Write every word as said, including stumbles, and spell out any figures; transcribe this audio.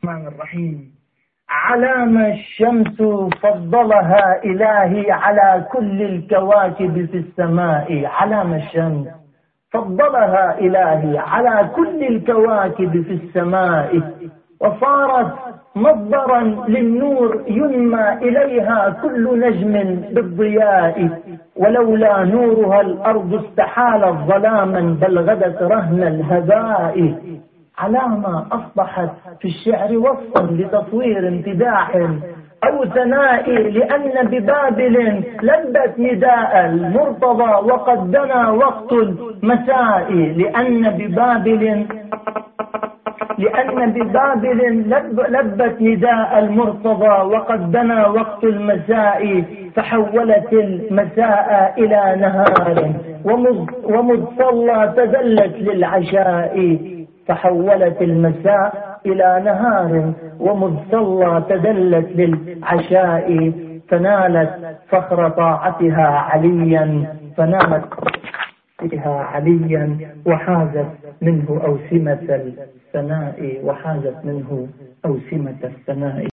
الرحمن الرحيم. علام الشمس فضلها إلهي على كل الكواكب في السماء. علام الشمس فضلها إلهي على كل الكواكب في السماء، وصارت مصدرا للنور ينمى إليها كل نجم بالضياء، ولولا نورها الأرض استحالت ظلاما بل غدت رهن الهباء. علامة أصبحت في الشعر وصفا لتصوير امتداح أو ثناء، لأن ببابل لبت نداء المرتضى وقد دنا وقت المساء. لأن ببابل لأن ببابل لب لبت نداء المرتضى وقد دنا وقت المساء، فحولت المساء إلى نهار ومذ صلى تذلت للعشاء. فحولت المساء إلى نهار ومذ صلى تدلت للعشاء، فنالت فخر طاعتها عليا فنالت فيها عليا وحازت منه أوسمة الثناء وحازت منه أوسمة الثناء.